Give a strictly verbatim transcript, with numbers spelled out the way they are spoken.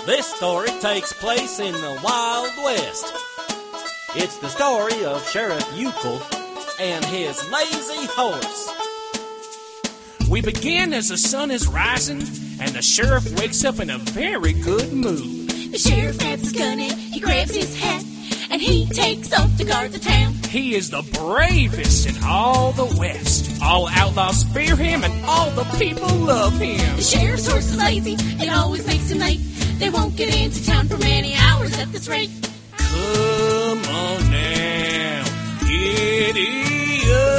This story takes place in the Wild West. It's the story of Sheriff Euchel and his lazy horse. We begin as the sun is rising, and the sheriff wakes up in a very good mood. The sheriff grabs his gun and he grabs his hat, and he takes off to guard the town. He is the bravest in all the West. All outlaws fear him, and all the people love him. The sheriff's horse is lazy, it always makes him late. They won't get into town for many hours at this rate. Come on now, giddy up.